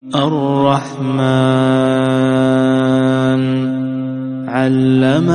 الرحمن علم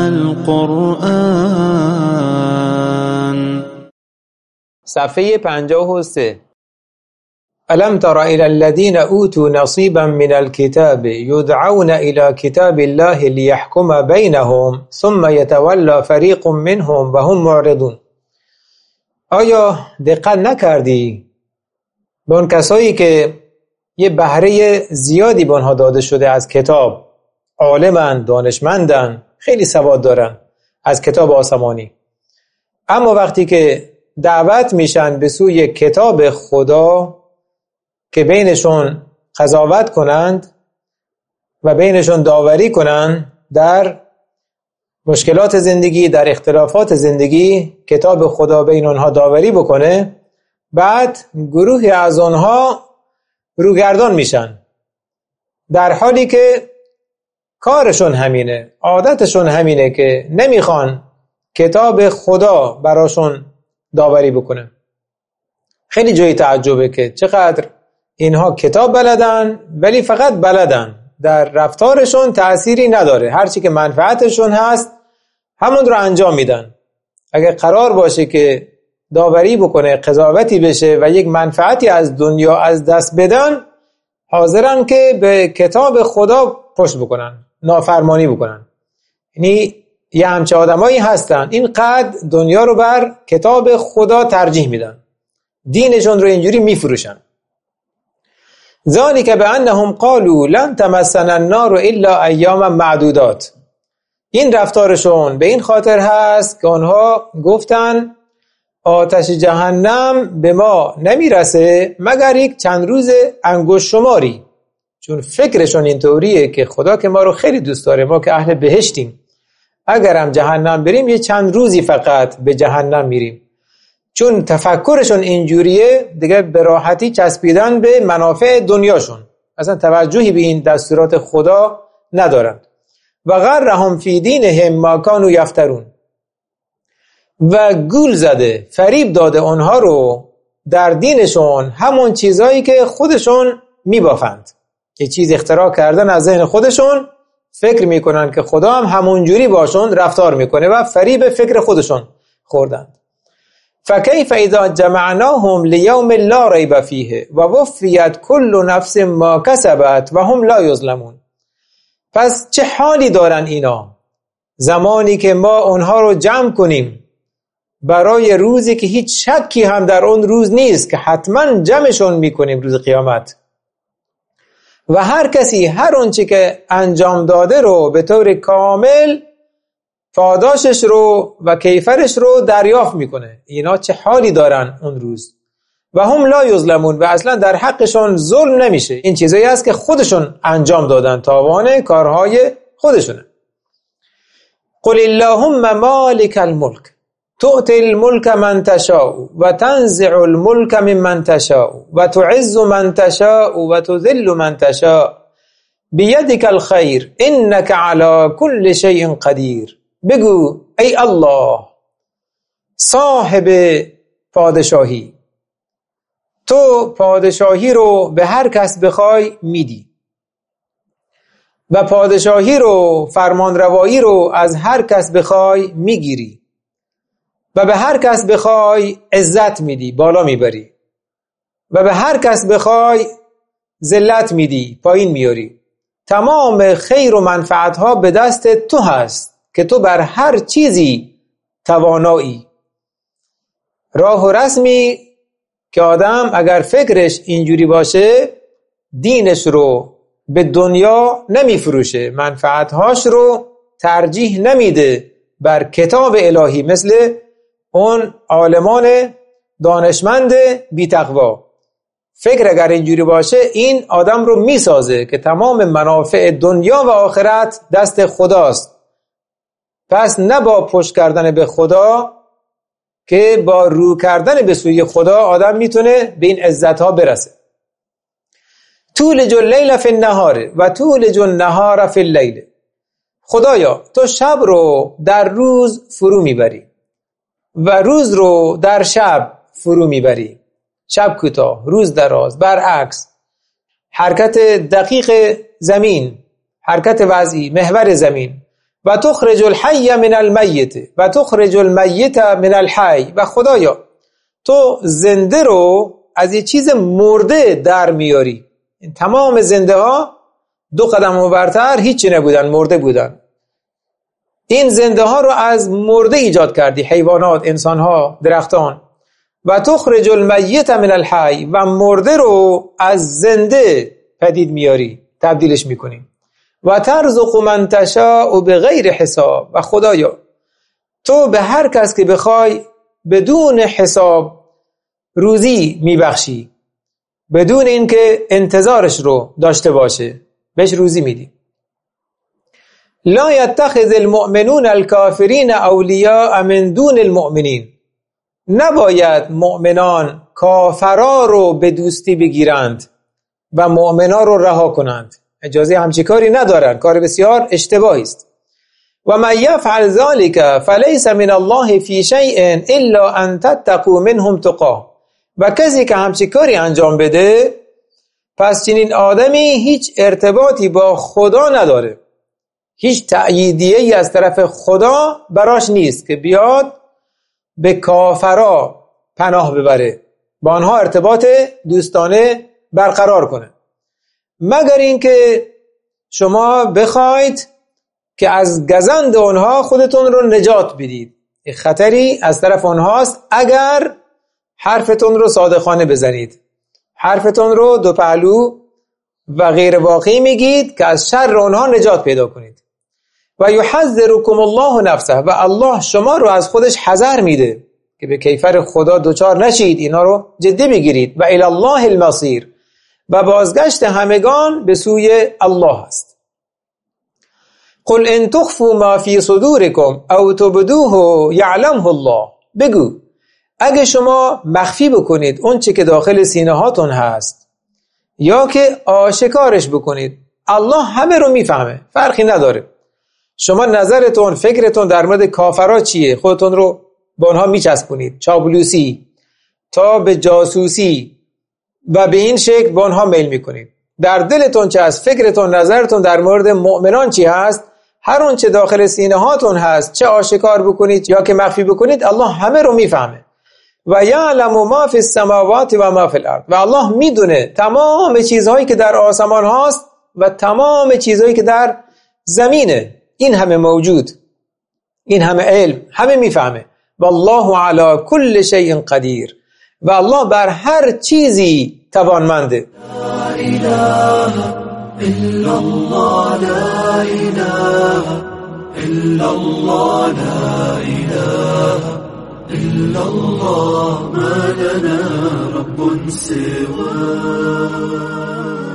القرآن. صفحه 53. الم تر الى الذين اوتوا نصيبا من الكتاب يدعون الى كتاب الله ليحكم بينهم ثم يتولى فریق منهم وهم معرضون. آیا دقت نکردی به اون کسایی که یه بهره زیادی به آنها داده شده از کتاب، عالمن، دانشمندن، خیلی سواد دارن از کتاب آسمانی، اما وقتی که دعوت میشن به سوی کتاب خدا که بینشون قضاوت کنند و بینشون داوری کنند در مشکلات زندگی، در اختلافات زندگی، کتاب خدا بین اونها داوری بکنه، بعد گروهی از اونها روگردان میشن، در حالی که کارشون همینه، عادتشون همینه که نمیخوان کتاب خدا براشون داوری بکنه. خیلی جای تعجبه که چقدر اینها کتاب بلدن ولی فقط بلدن، در رفتارشون تأثیری نداره، هرچی که منفعتشون هست همون رو انجام میدن. اگر قرار باشه که داوری بکنه، قضاوتی بشه و یک منفعتی از دنیا از دست بدن، حاضرن که به کتاب خدا پشت بکنن، نافرمانی بکنن. یعنی یه همچه آدمایی هستن اینقدر دنیا رو بر کتاب خدا ترجیح میدن، دینشون رو اینجوری میفروشن. ذالک بانهم قالوا لن تمسنا النار الا ایاما معدودات. این رفتارشون به این خاطر هست که آنها گفتن آتش جهنم به ما نمیرسه مگر یک چند روز انگشت شماری، چون فکرشون اینطوریه که خدا که ما رو خیلی دوست داره، ما که اهل بهشتیم، اگرم جهنم بریم یه چند روزی فقط به جهنم میریم. چون تفکرشون اینجوریه دیگه به راحتی چسبیدن به منافع دنیاشون، اصلا توجهی به این دستورات خدا ندارن. و غرهم فی دینهم ما کانوا یفترون، و گول زده، فریب داده اونها رو در دینشون همون چیزایی که خودشون میبافند، یه چیز اختراع کردن از ذهن خودشون، فکر میکنن که خدا هم همون جوری باشون رفتار میکنه و فریب فکر خودشون خوردند. فکیف اذا جمعناهم لیوم لا ریب فیه و وفیت کل نفس ما کسبت و هم لا یظلمون. پس چه حالی دارن اینا زمانی که ما اونها رو جمع کنیم برای روزی که هیچ شکی هم در اون روز نیست که حتما جمعشون میکنیم روز قیامت، و هر کسی هر اونچه که انجام داده رو به طور کامل پاداشش رو و کیفرش رو دریافت میکنه. اینا چه حالی دارن اون روز. و هم لا یظلمون، و اصلا در حقشون ظلم نمیشه. این چیزایی هست که خودشون انجام دادن، تاوان کارهای خودشونه. قل اللهم مالک الملک تؤتی الملک من تشاء و تنزع الملک ممن تشاء و تعز من تشاء و تذل من تشاء بیدک الخیر انک علی کل شیء قدیر. بگو ای الله صاحب پادشاهی، تو پادشاهی رو به هر کس بخوای میدی و پادشاهی رو، فرمانروایی رو از هر کس بخوای میگیری و به هر کس بخوای عزت میدی، بالا میبری، و به هر کس بخوای ذلت میدی، پایین میاری. تمام خیر و منفعت ها به دست تو هست که تو بر هر چیزی توانایی. راه و رسمی که آدم اگر فکرش اینجوری باشه دینش رو به دنیا نمیفروشه، منفعتهاش رو ترجیح نمیده بر کتاب الهی، مثل اون عالمان دانشمند بی تقوا. فکر اگر اینجوری باشه این آدم رو میسازه که تمام منافع دنیا و آخرت دست خداست. پس نه با پشت کردن به خدا که با رو کردن به سوی خدا آدم میتونه به این عزت ها برسه. تولج اللیل فی النهار و تولج النهار فی اللیل. خدایا تو شب رو در روز فرو میبری و روز رو در شب فرو میبری. شب کوتاه، روز دراز، برعکس. حرکت دقیق زمین، حرکت وضعی، محور زمین. و تخرج الحی من المیت و تخرج المیت من الحی. و خدایا تو زنده رو از یه چیز مرده در میاری. این تمام زنده ها 2 قدم برتر هیچی نبودن، مرده بودن. این زنده ها رو از مرده ایجاد کردی، حیوانات، انسان ها، درختان. و تخرج المیت من الحی. و مرده رو از زنده پدید میاری، تبدیلش میکنی. و ترزق من تشاء بغیر حساب. و خدایا تو به هر کس که بخوای بدون حساب روزی میبخشی، بدون اینکه انتظارش رو داشته باشه بهش روزی میدی. لا يتخذ المؤمنون الكافرين اولیاء من دون المؤمنین. نباید مؤمنان کافرا رو به دوستی بگیرند و مؤمنا رو رها کنند. اجازه همچین کاری ندارن، کار بسیار اشتباهی است. و من یفعل ذلك فلیس من الله فی شیء الا ان تتقوا منهم تقاه. و کسی که همچین کاری انجام بده، پس چنین آدمی هیچ ارتباطی با خدا نداره، هیچ تأییدیه‌ای از طرف خدا براش نیست که بیاد به کافرا پناه ببره، با آنها ارتباط دوستانه برقرار کنه، مگر اینکه شما بخواید که از گزند آنها خودتون رو نجات بدید. خطری از طرف آنهاست اگر حرفتون رو صادقانه بزنید، حرفتون رو دو پهلو و غیر واقعی میگید که از شر آنها نجات پیدا کنید. و یحذرکم الله نفسه. و الله شما رو از خودش حذر میده که به کیفر خدا دوچار نشید، اینا رو جدی بگیرید. و الی الله المصیر. و بازگشت همگان به سوی الله است. قل ان تخفوا ما فی صدورکم او تبدوه یعلمه الله. بگو اگه شما مخفی بکنید اون چه که داخل سینه هاتون هست یا که آشکارش بکنید، الله همه رو میفهمه، فرقی نداره. شما نظرتون، فکرتون در مورد کافرها چیه؟ خودتون رو با اونها میچسبونید، چاپلوسی تا به جاسوسی و به این شکل با اونها میل میکنید. در دلتون چه هست؟ فکرتون، نظرتون در مورد مؤمنان چی هست؟ هر اون چه داخل سینه هاتون هست، چه آشکار بکنید یا که مخفی بکنید، الله همه رو میفهمه. و یعلم ما فی السماوات و ما فی الارض. و الله میدونه تمام چیزهایی که در آسمان هاست و تمام چیزهایی که در زمینه. این همه موجود، این همه علم، همه میفهمه. والله علی کل شیء قدیر. و الله بر هر چیزی توانمنده. لا اله الا الله، لا اله الا الله، لا اله الا الله، ما لنا رب سواه.